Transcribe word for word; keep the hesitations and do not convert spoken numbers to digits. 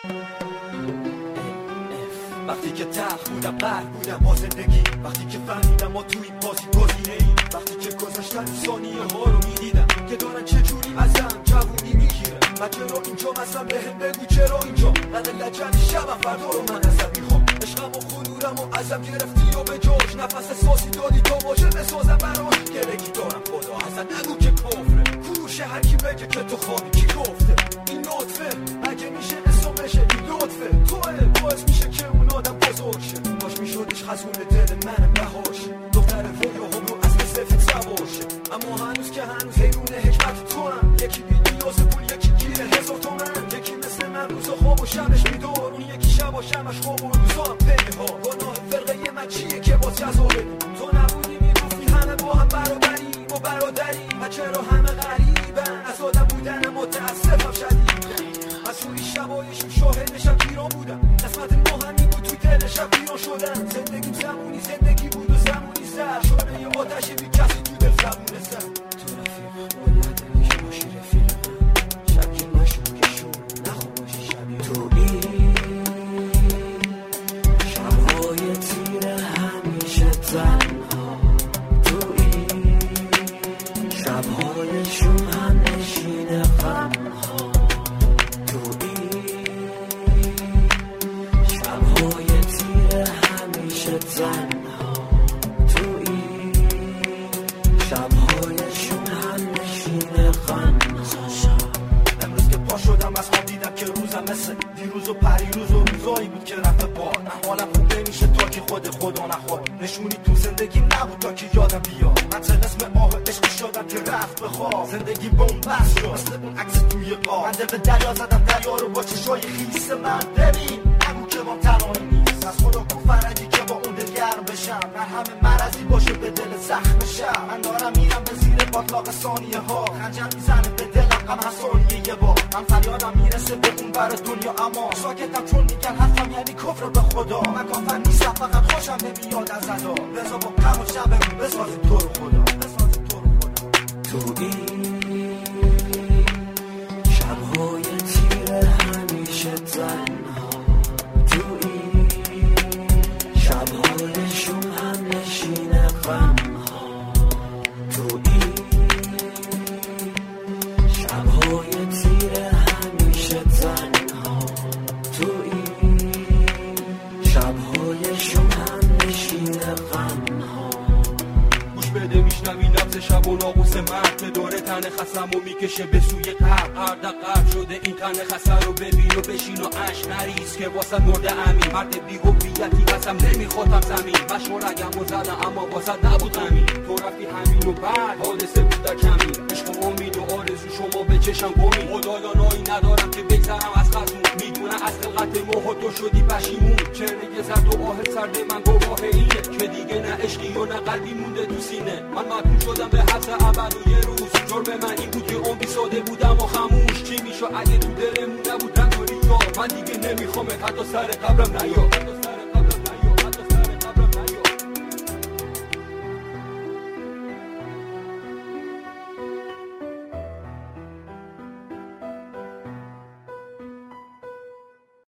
وقتی که تلخ بودم قلب بودم با زندگی، وقتی که فهمیدم ما توی این بازی گزینه ای، وقتی که گذشتن ثانیه ها رو میدیدم که دارن چجوری ازم جوونی میگیره. من چرا اینجا مثلا بهم بگو چرا اینجا قدر لجن شبم فردا رو من ازم میخوام. عشقم و خونورم و ازم گرفتی و به جوش نفس ساسی دادی تا باشه بسازم براش. گرگی دارم خدا ازم نگو که کفره، کوشه هر کی بگه که تو خوابی کی گفته این لطفه، اگه میشه اسم بشه این لطفه توه باعث میشه که اون آدم بزرگ شه. باش میشدش خزون دل منم بهاشه، دختر رویا هم رو اصل سفت سواشه، اما هنوز که هنوز حیرون حکمت تو هم. یکی بی نیاز پول یکی گیره هزار تومن، یکی مثل من روز خواب و شبش بیدار، اون یکی شب و شمش خواب و روزا هم پنه ها. گناه فرقه من چیه که باز جذابه، تو نبودی میگفتی همه با هم برابری و برادری، و چرا همه غریبن از آدم بودن متاسفم شدیدن. از توی شبایشم شاهد شب پیران بودم، قسمت ما همین بود توی دل شب پیران شدن. زندگیم زمونی زندگی بود و زمونی سر شده یه آتش بی کسی تو دل زمونه سر. تو رفیق باید همیشه باشی رفیق من، شبگیر مشو که شو نخوا باشی شبیه تو. این شبهای تیره همیشه تنها، تو این شبهای شوم هم نشین غمها، تو این شبهای تیره همیشه تنها، تو این شبهای شوم هم نشین غمها. امروز که پا شدم از خواب دیدم که روزم مثل دیروز و پریروز و روزایی بود که رفت باد. حالم خوب نمیشه تا که خود خدا نخواد، نشونی تو زندگی نبود تا که یادم بیاد. من طلسم آه عشق شدم که رفت بخواب، زندگی بومبست شد مثل اون عکس توی قاب. من دل به دریا زدم دریا رو با چشای خیس من. ببین نگو که با تنهایی نیست، از خدا کو فرجی که با اون دل گرم بشم. من همه مرضی باشه به دل زخم شم، من دارم میرم به زیر باطلاق ثانیه ها. خنجر میزنه به دلم غم هر ثانیه یه بار، من فریادم میرسه به اون بر دنیا اما ساکتم چون میگن حرفم یعنی کفر به خدا. من کافر نیستم فقط خوشم نمیاد از ادا، بذار با غم و شبمون بسازیم تو رو خدا، بسازیم تو رو خدا. تو این شبهای تیره همیشه تنها، تو این شبهای شوم هم نشین غمها، تو این شبهای تیره همیشه تنها، تو این شبهای شوم هم نشین غمها. گوش بده میشنوی لبز شب و ناقوس مرد که داره تن خسم و میکشه به سوی قرد. قرد قرد شده این تن خسم رو ببین و بشین و عشق نریز که واسه مرده امین. مرد بی هویتی قسم نمیخوادم زمین، مشورگم و زدم اما واسه نبود همین. تو رفتی همین و بعد حادثه بود در کمین، عشق و امید و آرزو شما به چشم گمین. خدایانایی ندارم که بگذرم از خزون، میدونم از خلقت موها تو شدی پشیمون. چهره زرد و آه سرد من گواه اینه که دیگه نه عشقی و نه قلبی مونده تو سینه. من محکوم شدم به حبس ابد و یه روز، جرم من این بود که عمری ساده بودم و خموش. چی میشو اگه تو دلمون نبود رنگ و ریا، من دیگه نمیخوام حتی سر قبرم نیا.